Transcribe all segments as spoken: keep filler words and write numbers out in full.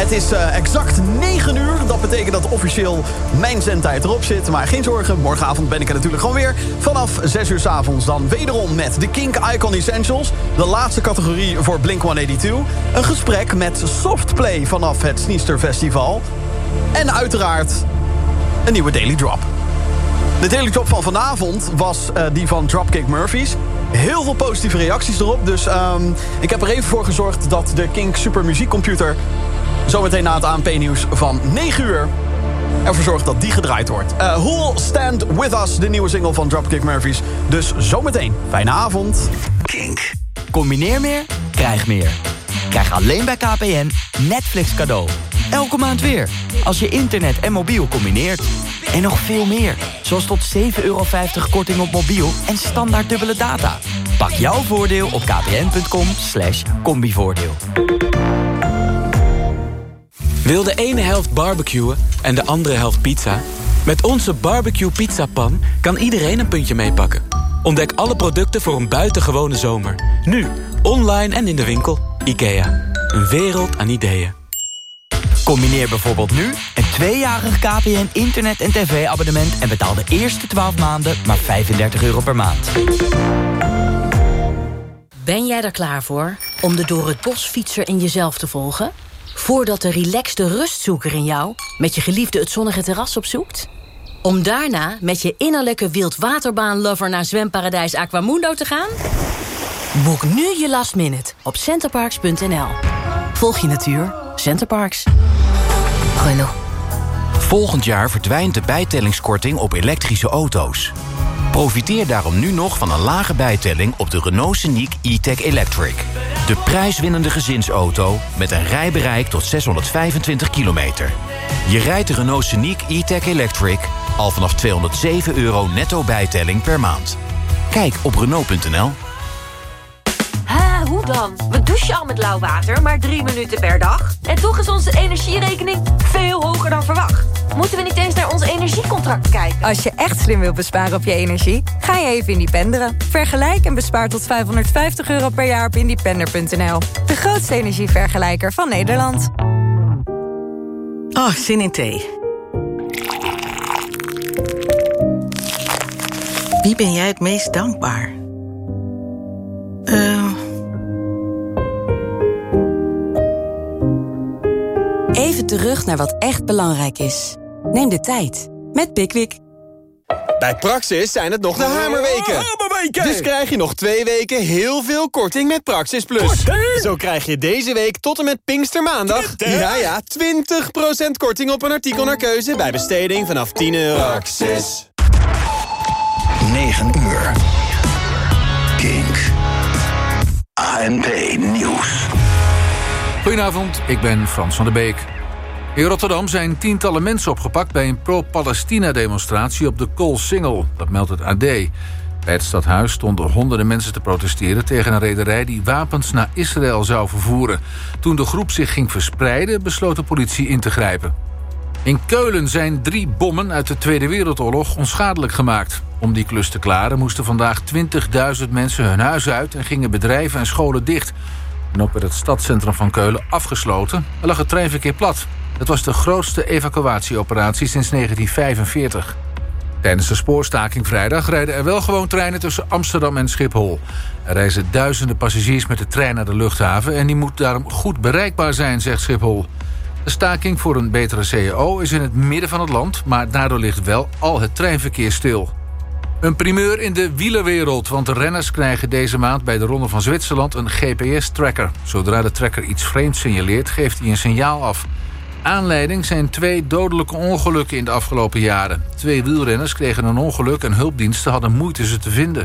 Het is uh, exact negen uur. Dat betekent dat officieel mijn zendtijd erop zit. Maar geen zorgen, morgenavond ben ik er natuurlijk gewoon weer. Vanaf zes uur 's avonds dan wederom met de Kink Icon Essentials. De laatste categorie voor Blink honderdtweeënnegentig. Een gesprek met Softplay vanaf het Sneester Festival. En uiteraard een nieuwe Daily Drop. De Daily Drop van vanavond was uh, die van Dropkick Murphys. Heel veel positieve reacties erop. Dus um, ik heb er even voor gezorgd dat de Kink Super Muziekcomputer zometeen na het A N P-nieuws van negen uur ervoor zorgt dat die gedraaid wordt. Uh, Who'll Stand With Us, de nieuwe single van Dropkick Murphys. Dus zometeen. Fijne avond. Kink. Combineer meer, krijg meer. Krijg alleen bij K P N Netflix cadeau. Elke maand weer. Als je internet en mobiel combineert. En nog veel meer. Zoals tot zeven euro vijftig korting op mobiel en standaard dubbele data. Pak jouw voordeel op kpn.com slash combivoordeel. Wil de ene helft barbecuen en de andere helft pizza? Met onze barbecue pizzapan kan iedereen een puntje meepakken. Ontdek alle producten voor een buitengewone zomer. Nu, online en in de winkel. IKEA. Een wereld aan ideeën. Combineer bijvoorbeeld nu een tweejarig K P N internet- en tv-abonnement... en betaal de eerste twaalf maanden maar vijfendertig euro per maand. Ben jij er klaar voor om de door het bos fietser in jezelf te volgen? Voordat de relaxte rustzoeker in jou met je geliefde het zonnige terras opzoekt? Om daarna met je innerlijke wildwaterbaan-lover naar zwemparadijs Aquamundo te gaan? Boek nu je last minute op centerparks punt n l. Volg je natuur, Centerparks. Renault. Volgend jaar verdwijnt de bijtellingskorting op elektrische auto's. Profiteer daarom nu nog van een lage bijtelling op de Renault Scenic E-Tech Electric. De prijswinnende gezinsauto met een rijbereik tot zeshonderdvijfentwintig kilometer. Je rijdt de Renault Scenic E-Tech Electric al vanaf tweehonderdzeven euro netto bijtelling per maand. Kijk op Renault punt n l. Ha, hoe dan? We douchen al met lauw water, maar drie minuten per dag. En toch is onze energierekening veel hoger dan verwacht. Moeten we niet eens naar onze energiecontract kijken? Als je echt slim wilt besparen op je energie, ga je even Independeren. Vergelijk en bespaar tot vijfhonderdvijftig euro per jaar op independer punt n l. De grootste energievergelijker van Nederland. Oh, zin in thee. Wie ben jij het meest dankbaar? Uh... Even terug naar wat echt belangrijk is. Neem de tijd met Pickwick. Bij Praxis zijn het nog de hamerweken. Hamerweken! Dus krijg je nog twee weken heel veel korting met Praxis Plus. Korting? Zo krijg je deze week tot en met Pinkstermaandag... twintig? Ja, ja, twintig procent korting op een artikel naar keuze... bij besteding vanaf tien euro. Praxis. negen uur. Kink. A N P Nieuws. Goedenavond, ik ben Frans van der Beek. In Rotterdam zijn tientallen mensen opgepakt bij een pro-Palestina-demonstratie op de Koolsingel. Dat meldt het A D. Bij het stadhuis stonden honderden mensen te protesteren tegen een rederij die wapens naar Israël zou vervoeren. Toen de groep zich ging verspreiden, besloot de politie in te grijpen. In Keulen zijn drie bommen uit de Tweede Wereldoorlog onschadelijk gemaakt. Om die klus te klaren moesten vandaag twintigduizend mensen hun huis uit en gingen bedrijven en scholen dicht. En ook werd het stadscentrum van Keulen afgesloten. Er lag het treinverkeer plat. Het was de grootste evacuatieoperatie sinds negentien vijfenveertig. Tijdens de spoorstaking vrijdag rijden er wel gewoon treinen tussen Amsterdam en Schiphol. Er reizen duizenden passagiers met de trein naar de luchthaven en die moet daarom goed bereikbaar zijn, zegt Schiphol. De staking voor een betere C A O is in het midden van het land, maar daardoor ligt wel al het treinverkeer stil. Een primeur in de wielerwereld, want de renners krijgen deze maand bij de Ronde van Zwitserland een G P S-tracker. Zodra de tracker iets vreemds signaleert, geeft hij een signaal af. Aanleiding zijn twee dodelijke ongelukken in de afgelopen jaren. Twee wielrenners kregen een ongeluk en hulpdiensten hadden moeite ze te vinden.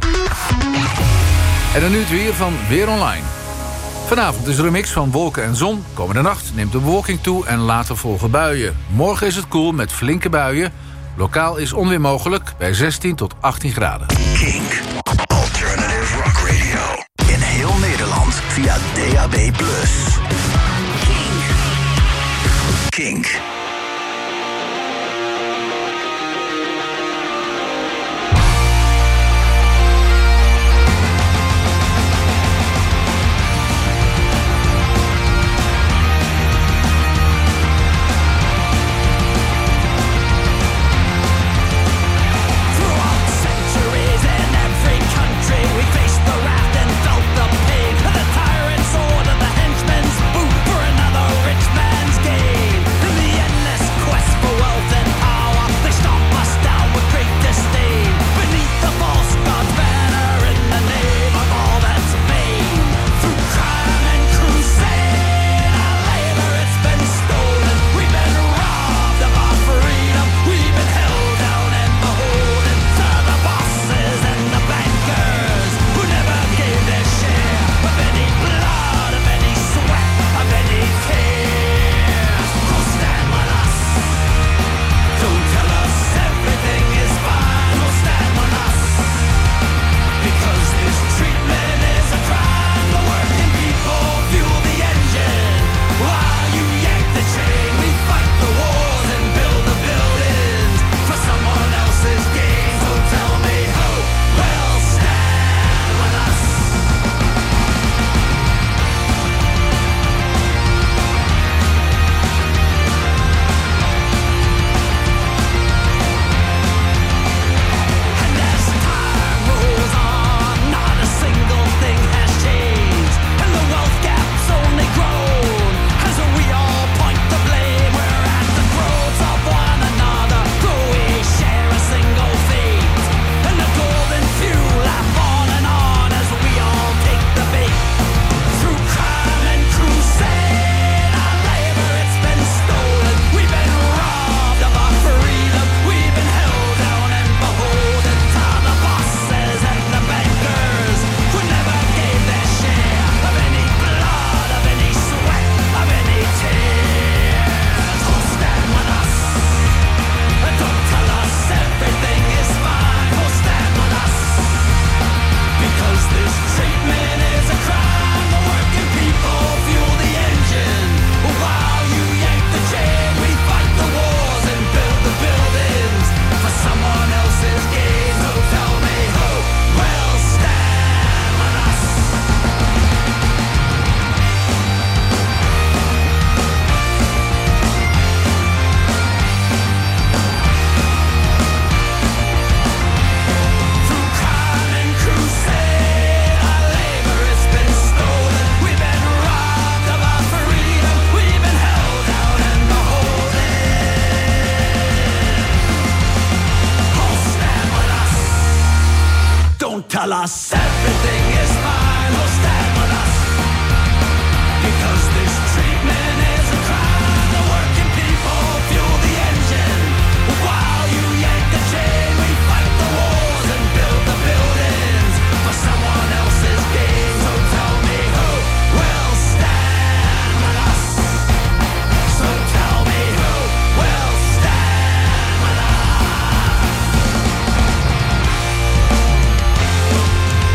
En dan nu het weer van Weer Online. Vanavond is er een mix van wolken en zon. Komende nacht neemt de bewolking toe en later volgen buien. Morgen is het koel met flinke buien. Lokaal is onweer mogelijk bij zestien tot achttien graden. Kink. Alternative Rock Radio. In heel Nederland via D A B plus. Kink. Kink. us. Everything is fine, oh stand with us. Because this treatment is a crime. The working people fuel the engine. While you yank the chain, we fight the wars and build the buildings for someone else's gain. So tell me who will stand with us. So tell me who will stand with us.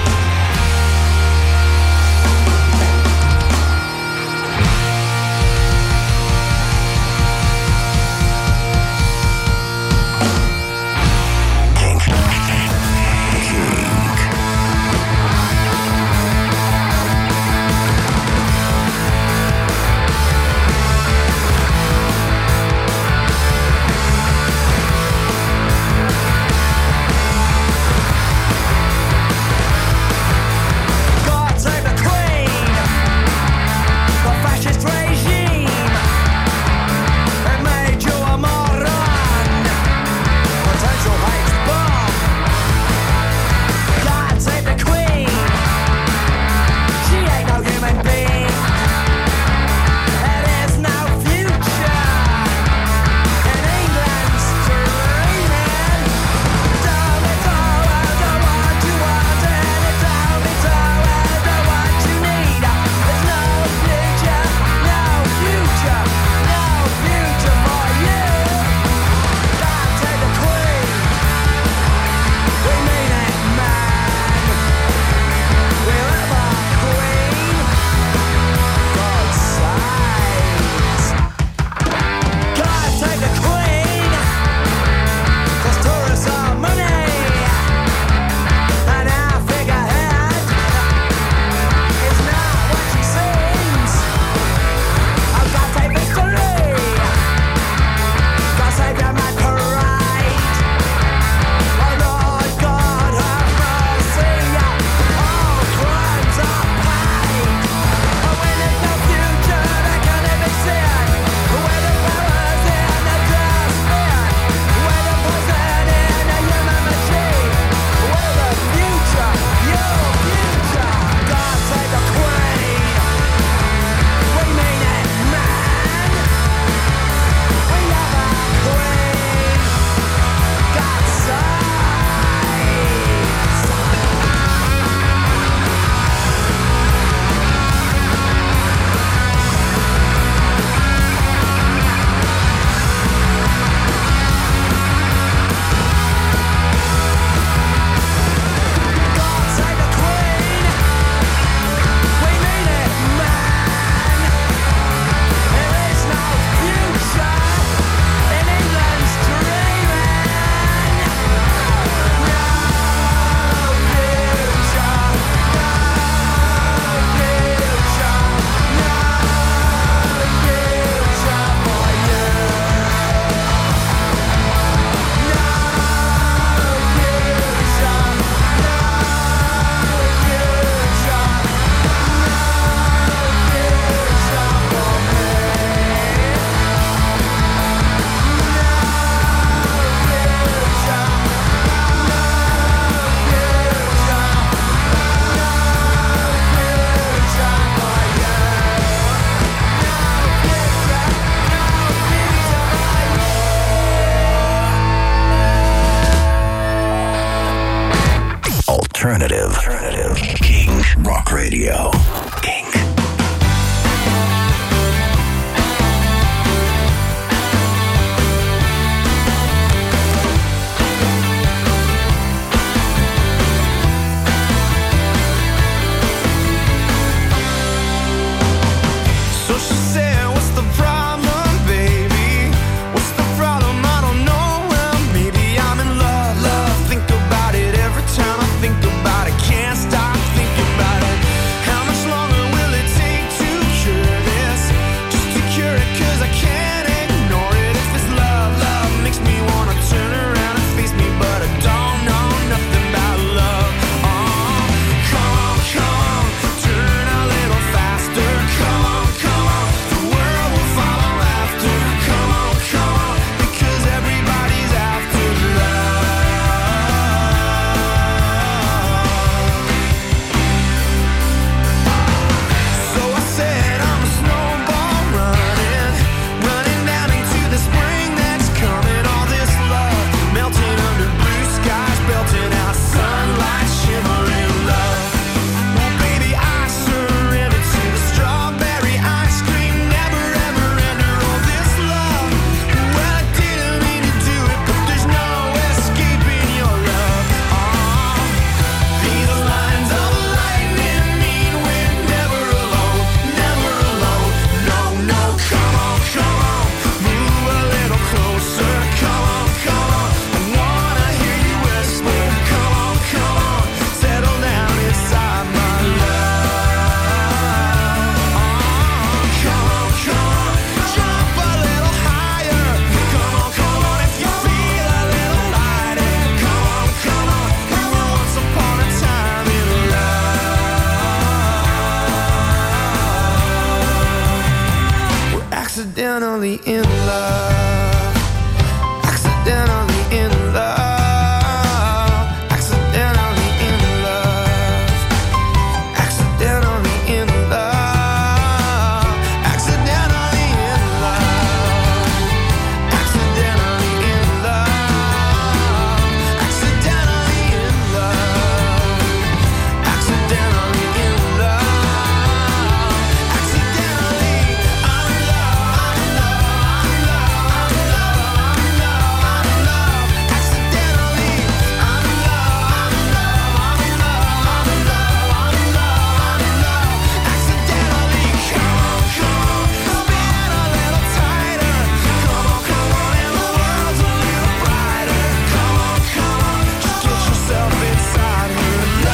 love, accidentally in love, accidentally in love, accidentally in love, accidentally in love, accidentally in love, accidentally in love, accidentally in love, accidentally I'm in love, I'm in love, I'm in love, I'm in love, accidentally I'm in love, I'm in love, I'm in love, I'm in love, I'm in love, accidentally. Come on, come on, spin a little tighter. Come on, come on, and the world's a little brighter. Come on, come on, just get yourself inside her.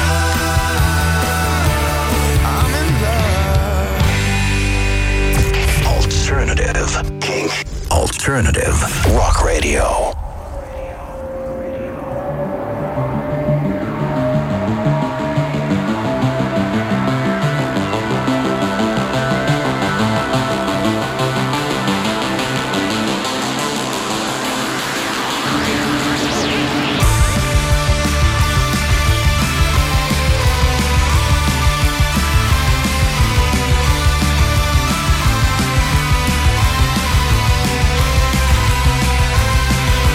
Love, I'm in love. Alternative Kink Alternative Rock Radio. Love,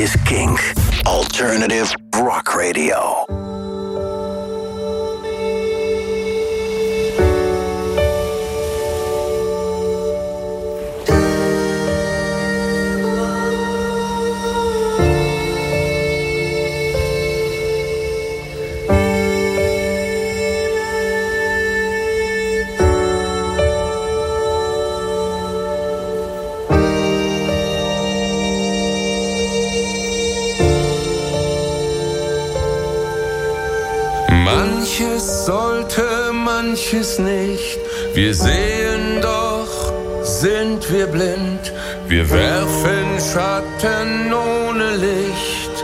is Kink Alternative Rock Radio. Manches sollte, manches nicht. Wir sehen doch, sind wir blind. Wir werfen Schatten ohne Licht.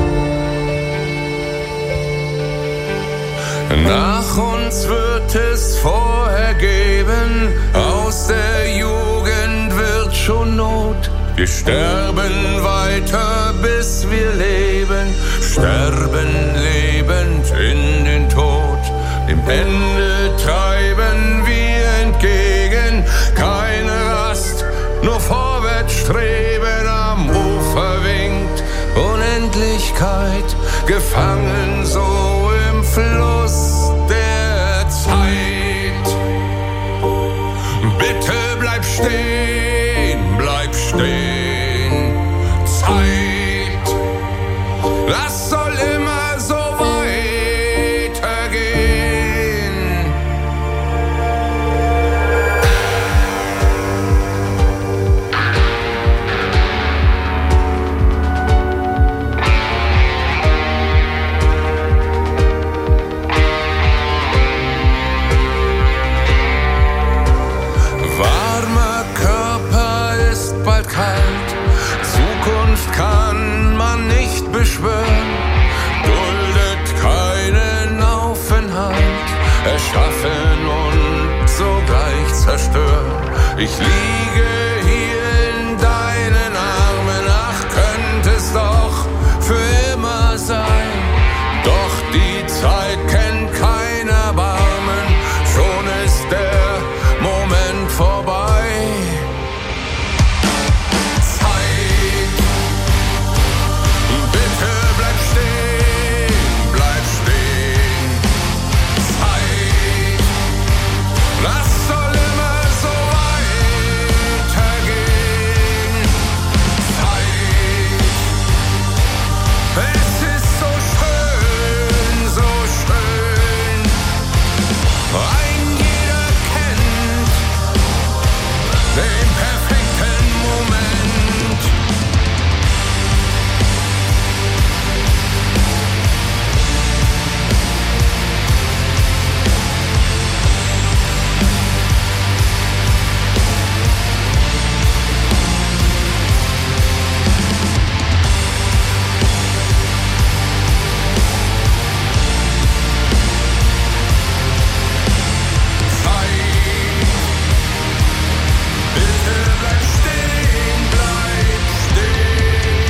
Nach uns wird es vorher geben. Aus der Jugend wird schon Not. Wir sterben weiter, bis wir leben. Sterben lebend in den Tod. Dem Ende treiben wir entgegen. Keine Rast, nur vorwärts streben. Am Ufer winkt Unendlichkeit. Gefangen so im Fluss der Zeit. Bitte bleib stehen, bleib stehen. Zeit, das soll immer so weitergehen. Warmer Körper ist bald kalt. Zukunft kann man nicht beschwören. Duldet keinen Aufenthalt. Erschaffen und sogleich zerstören. Ich liege hier in deinen Armen. Ach, könnte es doch für immer sein. Doch die Zeit kennt kein Erbarmen. Schon ist der Moment vorbei. Zeit, bitte bleib stehen, bleib stehen. Zeit, das soll immer so weitergehen. Zeit, es ist so schön, so schön. Ein jeder kennt den perfekten Moment. Bitte bleib stehen, bleib stehen.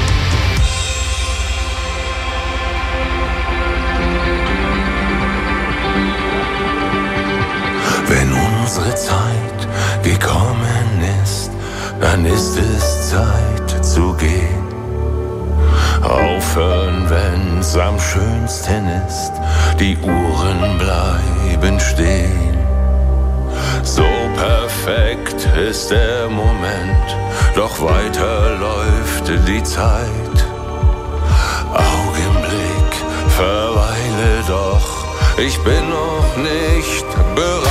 Wenn unsere Zeit gekommen ist, dann ist es Zeit zu gehen. Aufhören, wenn's am schönsten ist, die Uhren bleiben stehen. So perfekt ist der Moment, doch weiter läuft die Zeit. Augenblick, verweile doch, ich bin noch nicht bereit.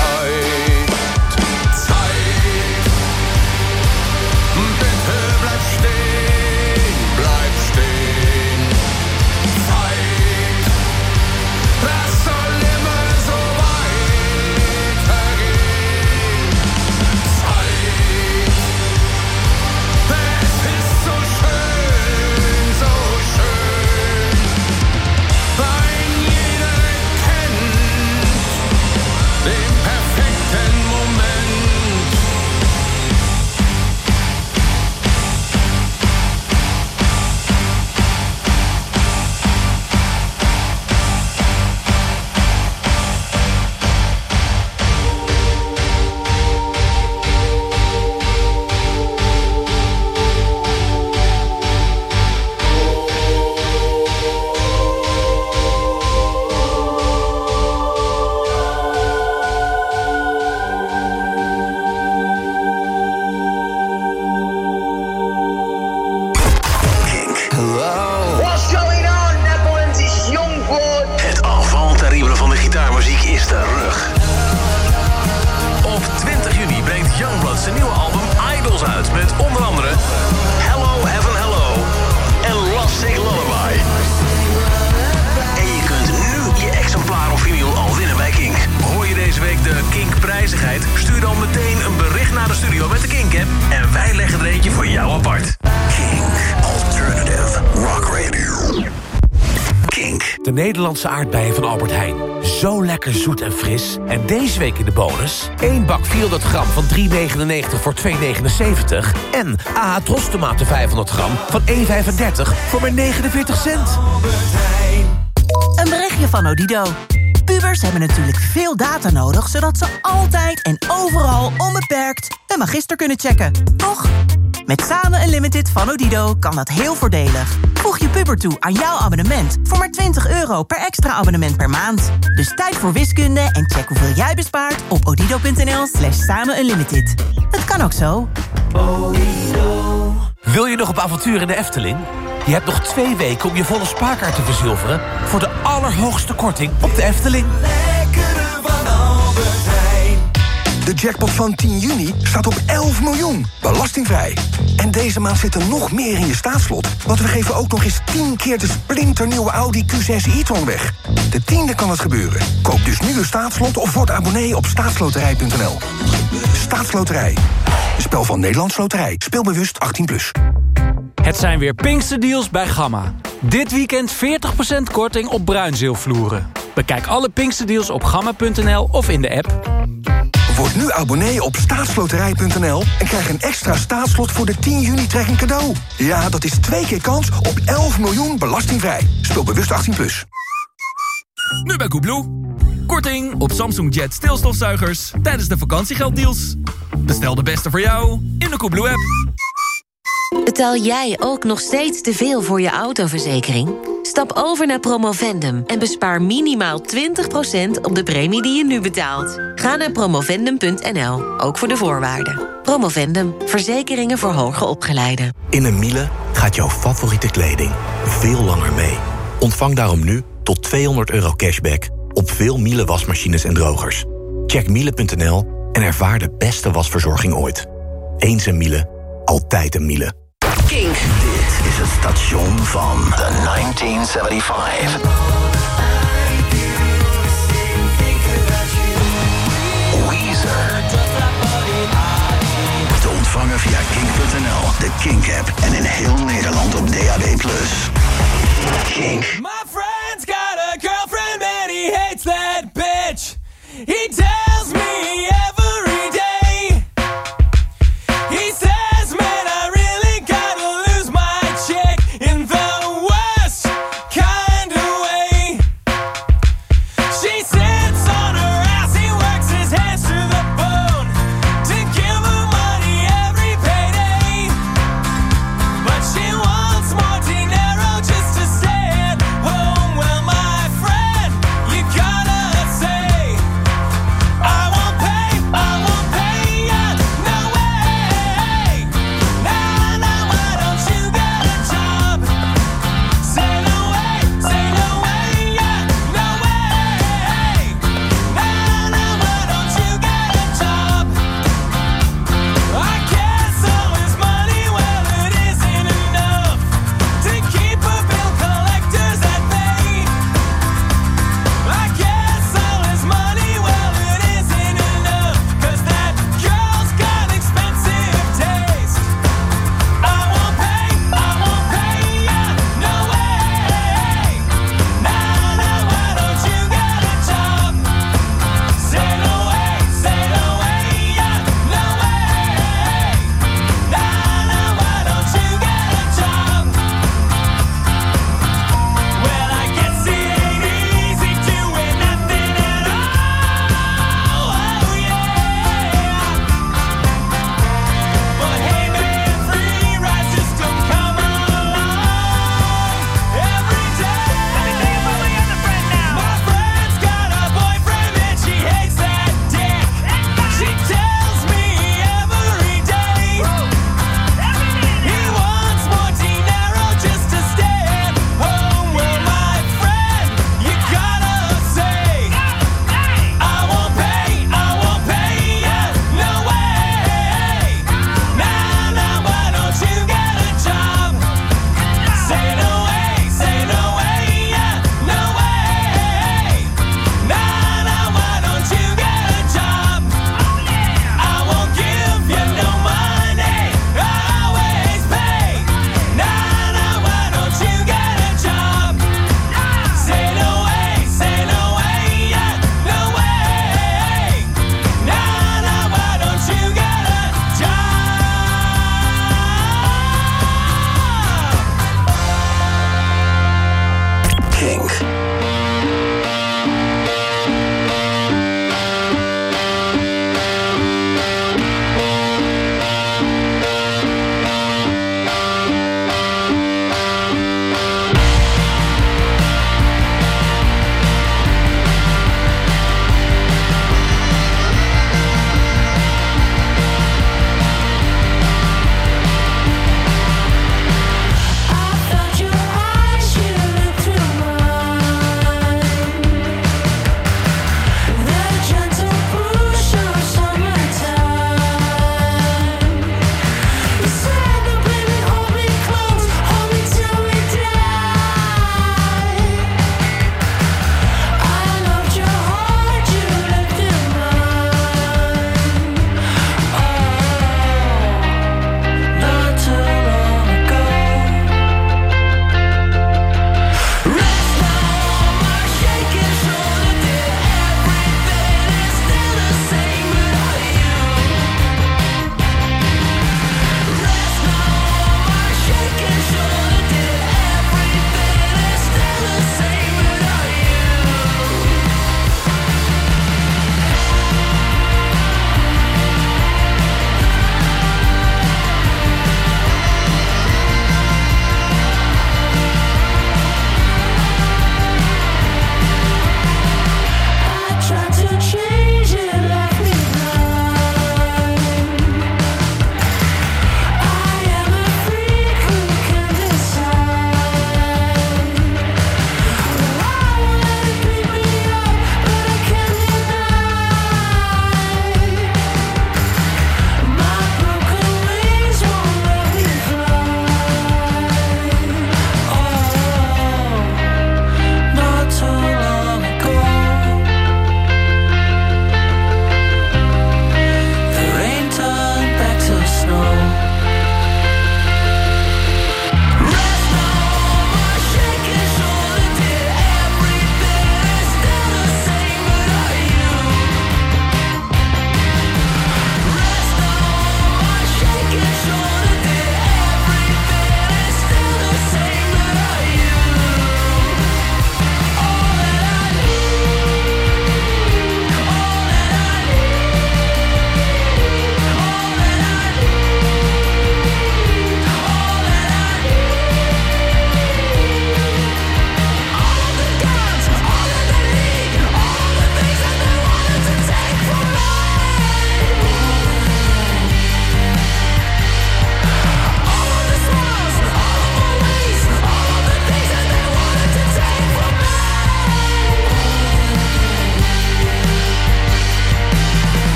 Zeit, bitte bleib stehen, bleib stehen. Zeit, das soll immer so weitergehen. Zeit, es ist so schön, so schön. Ein jeder kennt den perfekten de studio met de Kink-app en wij leggen er eentje voor jou apart. Kink Alternative Rock Radio. Kink. De Nederlandse aardbeien van Albert Heijn. Zo lekker zoet en fris. En deze week in de bonus... één bak vierhonderd gram van drie negenennegentig voor twee negenenzeventig... en A H Tros tomaten vijfhonderd gram van één vijfendertig voor maar negenenveertig cent. Een berichtje van Odido. Pubers hebben natuurlijk veel data nodig... zodat ze altijd en overal onbeperkt hun magister kunnen checken. Toch? Met Samen Unlimited van Odido kan dat heel voordelig. Voeg je puber toe aan jouw abonnement... voor maar twintig euro per extra abonnement per maand. Dus tijd voor wiskunde en check hoeveel jij bespaart... op odido.nl slash samen unlimited. Het kan ook zo. Odido. Wil je nog op avontuur in de Efteling? Je hebt nog twee weken om je volle spaarkaart te verzilveren... voor de allerhoogste korting op de Efteling. Lekkere van Albert Heijn. De jackpot van tien juni staat op elf miljoen, belastingvrij. En deze maand zit er nog meer in je staatslot... want we geven ook nog eens tien keer de splinternieuwe Audi Q zes e-tron weg. De tiende kan het gebeuren. Koop dus nu een staatslot of word abonnee op staatsloterij punt n l. Staatsloterij. Een spel van Nederlands Loterij. Speelbewust achttien plus. Het zijn weer Pinksterdeals bij Gamma. Dit weekend veertig procent korting op bruinzeelvloeren. Bekijk alle Pinksterdeals op gamma punt n l of in de app. Word nu abonnee op staatsloterij punt n l en krijg een extra staatslot voor de tien juni trekking cadeau. Ja, dat is twee keer kans op elf miljoen belastingvrij. Speel bewust achttien plus. Nu bij Koebloe. Korting op Samsung Jet stilstofzuigers tijdens de vakantiegelddeals. Bestel de beste voor jou in de Koebloe-app. Betaal jij ook nog steeds te veel voor je autoverzekering? Stap over naar Promovendum en bespaar minimaal twintig procent op de premie die je nu betaalt. Ga naar promovendum punt n l, ook voor de voorwaarden. Promovendum, verzekeringen voor hoger opgeleiden. In een Miele gaat jouw favoriete kleding veel langer mee. Ontvang daarom nu tot tweehonderd euro cashback op veel Miele wasmachines en drogers. Check miele punt n l en ervaar de beste wasverzorging ooit. Eens een Miele, altijd een Miele. Kink. Dit is het station van de negentien zevenenzeventig. Weezer. Te ontvangen via kink punt n l, de Kink-app en in heel Nederland op D A B plus. Kink. My friend's got a girlfriend and he hates that bitch. He tells me every day. He says, man, I really gotta lose my chick in the worst kind of way. She sits on her ass, he works his hands to the bone to give her money every payday. But she wants more dinero just to stay at home. Well, my friend, you gotta say,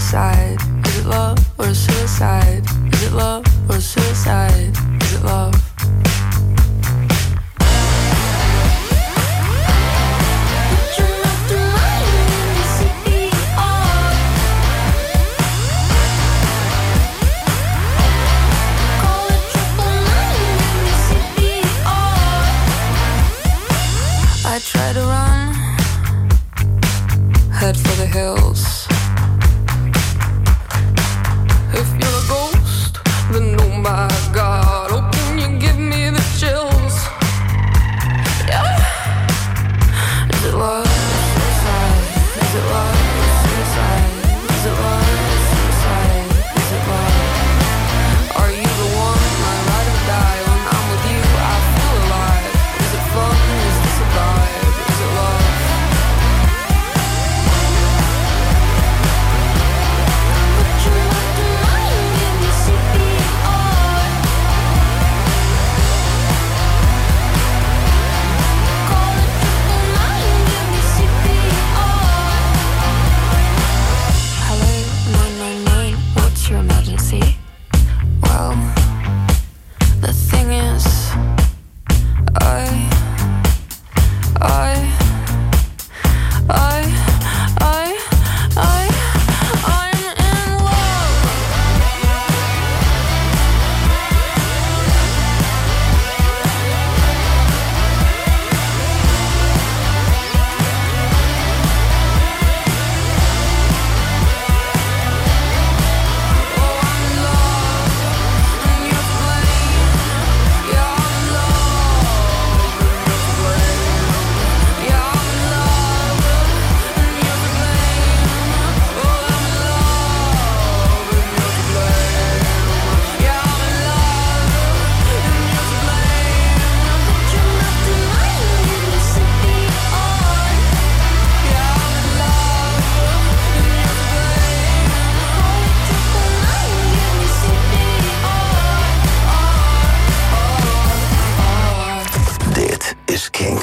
suicide? Is it love or suicide? Is it love or suicide? Is it love? I try to run, head for the hills. If you're a ghost, then oh my God, oh can you give me the chills? Yeah. Is it love or suicide? Is it love or suicide? Is it love or suicide? Is it love? Are you the one, my ride or die? When I'm with you, I feel alive. Is it fun? Is this a vibe? Is it love? Your emergency? Well, the thing is, I, I, I, I, I, I'm in love. Dit is Kink.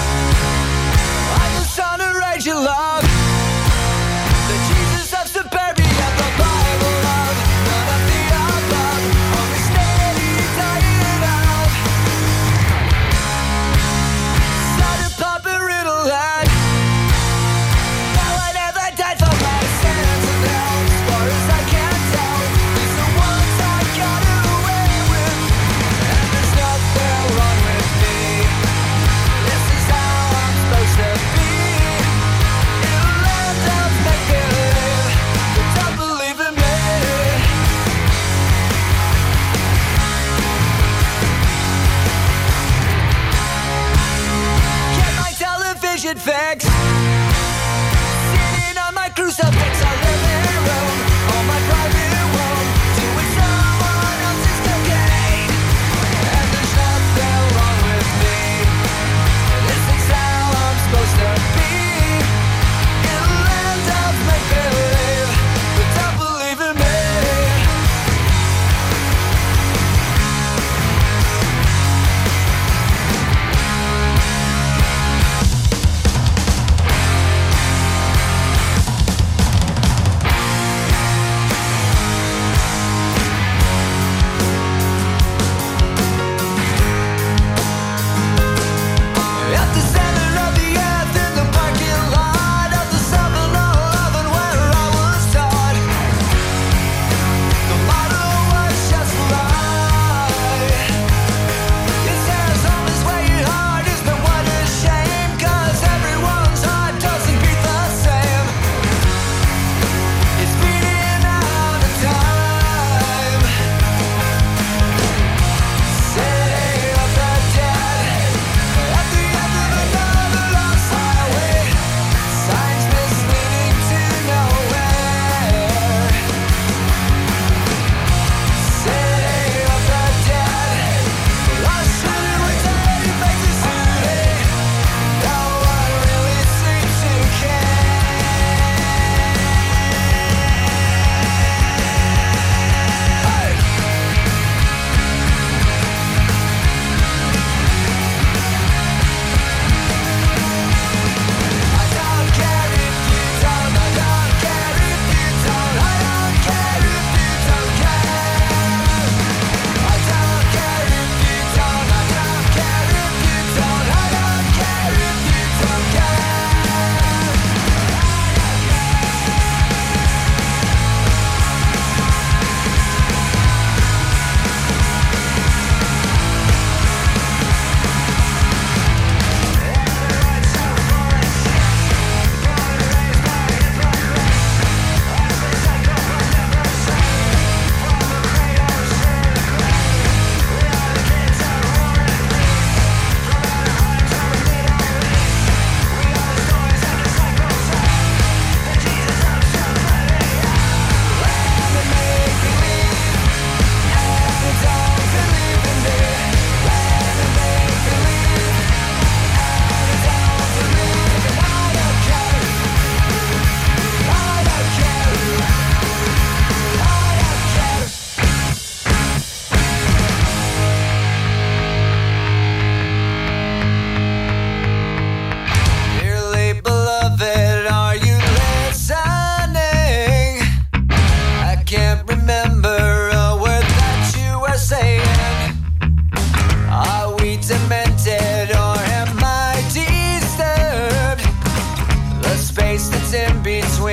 I just wanna write you love. The Jesus of suburbia, the Bible love. None of the above. Only steady, tired of. Started popping riddle like. Now I never died for my sins and hell. As far as I can tell, these are ones I got away with. And there's nothing wrong with me. This is how I'm supposed to be. In a land of make-believe, but don't believe in me. Get my television fix. Sitting on my crucifix, I live in a room on my private room, doing someone else's cocaine. And there's nothing wrong with me. This is how I'm supposed to be. In a land of make-believe, but don't believe in me.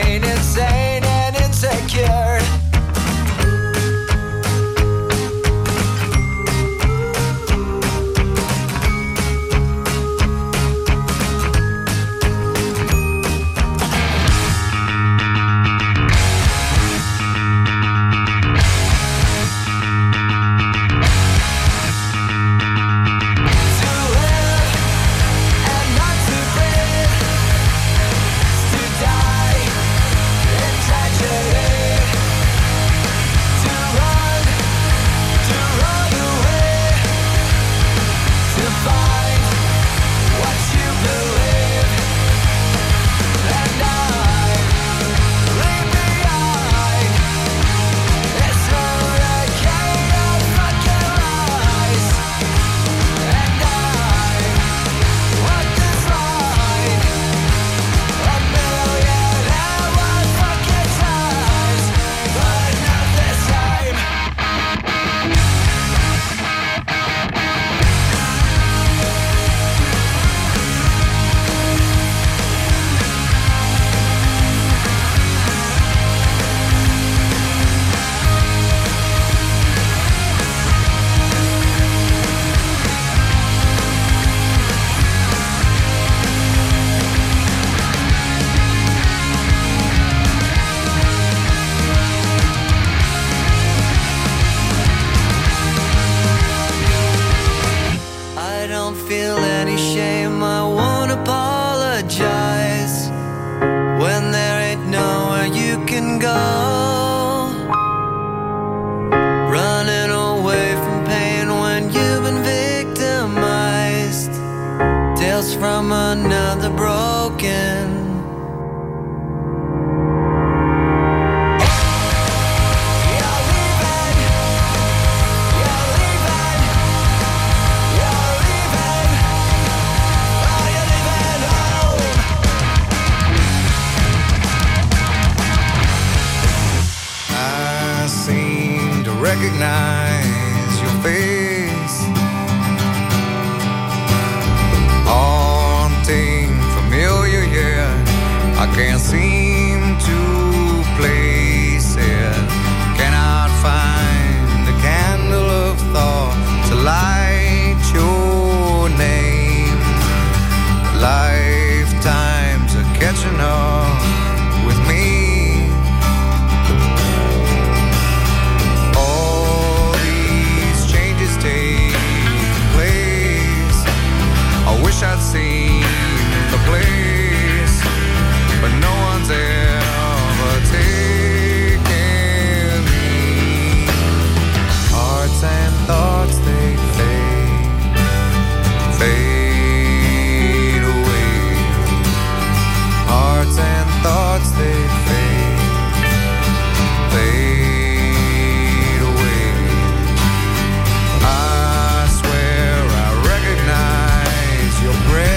between insane and insecure. From another broken. I seem to recognize your face. Familiar, yeah. I can't seem to place it. Cannot find a candle of thought to light your name. Lifetimes are catching up with me. All these changes take place. I wish I'd seen the place, but no one's ever taken me. Hearts and thoughts, they fade, fade away. Hearts and thoughts, they fade, fade away. I swear I recognize your breath.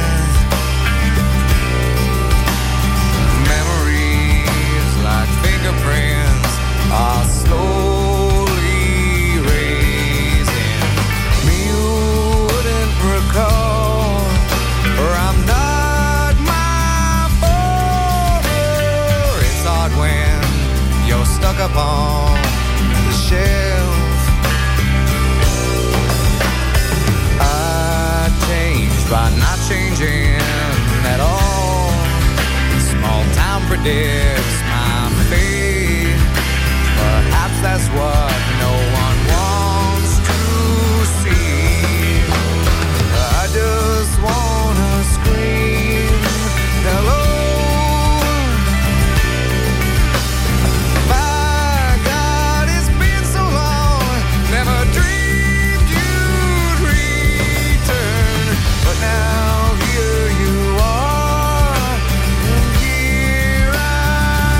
Fingerprints are slowly raising. You wouldn't recall, or I'm not my father. It's hard when you're stuck up on the shelf. I changed by not changing at all. Small town predicts my fate. Perhaps that's what no one wants to see. I just wanna scream hello. My God, it's been so long. Never dreamed you'd return, but now here you are, and here I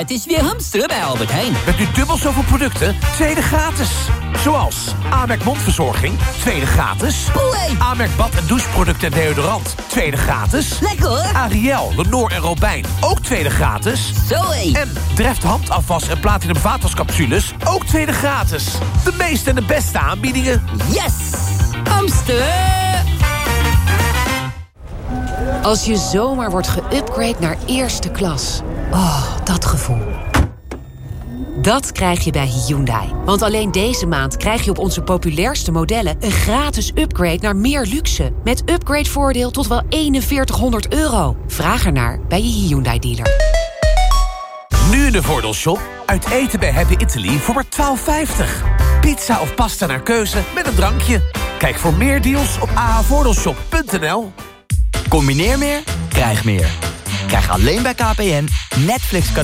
Het is weer hamsteren bij Albert Heijn. Met nu dubbel zoveel producten, tweede gratis. Zoals Amerk mondverzorging, tweede gratis. Boei. Amerk bad- en doucheproducten en deodorant, tweede gratis. Lekker hoor. Ariel, Lenore en Robijn, ook tweede gratis. Zoé. En Dreft handafwas en Platinum vaatwascapsules, ook tweede gratis. De meeste en de beste aanbiedingen. Yes! Hamsteren! Als je zomaar wordt geüpgrade naar eerste klas. Oh, dat gevoel. Dat krijg je bij Hyundai. Want alleen deze maand krijg je op onze populairste modellen een gratis upgrade naar meer luxe. Met upgradevoordeel tot wel eenenveertighonderd euro. Vraag ernaar bij je Hyundai-dealer. Nu in de Voordeelshop. Uit eten bij Happy Italy voor maar twaalf vijftig. Pizza of pasta naar keuze met een drankje. Kijk voor meer deals op a h voordeelshop punt n l. Combineer meer, krijg meer. Krijg alleen bij K P N Netflix cadeau.